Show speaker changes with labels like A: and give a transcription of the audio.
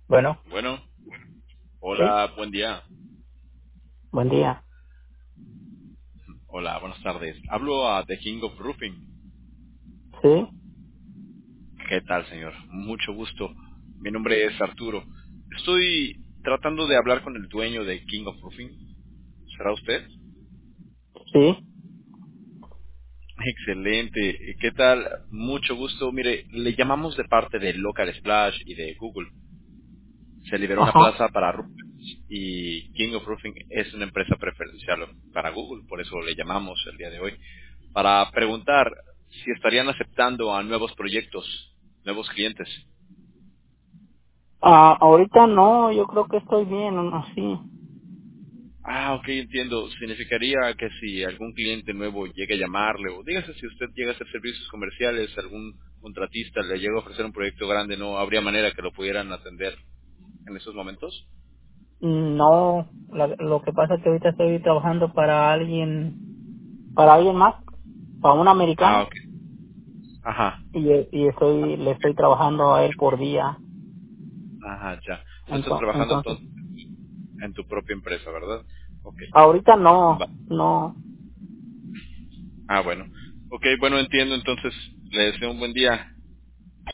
A: Bueno,
B: Bueno,
A: sí,
B: hola, buen día.
A: buen día.
B: Hola, buenas tardes. Hablo a The King of Roofing.
A: Sí,
B: ¿Qué tal, señor? Mucho gusto. Mi nombre es Arturo. Estoy tratando de hablar con el dueño de King of Roofing. ¿Será usted?
A: sí,
B: Excelente. ¿Qué tal? Mucho gusto. Mire, le llamamos de parte de Local Splash y de Google. Se liberó una
A: ajá.
B: plaza para roofing y King of Roofing es una empresa preferencial para Google, por eso le llamamos el día de hoy, para preguntar si estarían aceptando a nuevos proyectos, nuevos clientes.
A: Ahorita no, yo creo que estoy bien, así.
B: Ah, ok, entiendo. Significaría que si algún cliente nuevo llega a llamarle, o dígase si usted llega a hacer servicios comerciales, algún contratista le llega a ofrecer un proyecto grande, ¿no habría manera que lo pudieran atender en esos momentos?
A: No, lo que pasa es que ahorita estoy trabajando para alguien más, para un
B: Ah,
A: americano,
B: ok. Ajá.
A: le estoy trabajando a él por día.
B: Ajá, ya. No estás trabajando
A: Entonces,
B: entonces en tu propia empresa, ¿verdad? Ok.
A: ahorita no,
B: Va.
A: no.
B: Ah, bueno. Ok, bueno, entiendo. Entonces, le deseo un buen día.